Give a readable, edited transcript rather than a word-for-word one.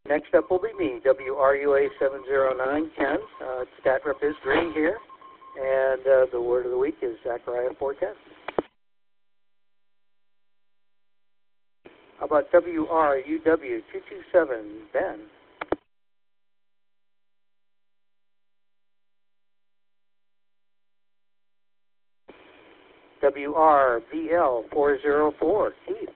Next up will be me, WRUA 709 Ken. Stat Rep is Green here, and the word of the week is Zechariah 4:10. How about WRUW 227 Ben? WRVL 404 Keith.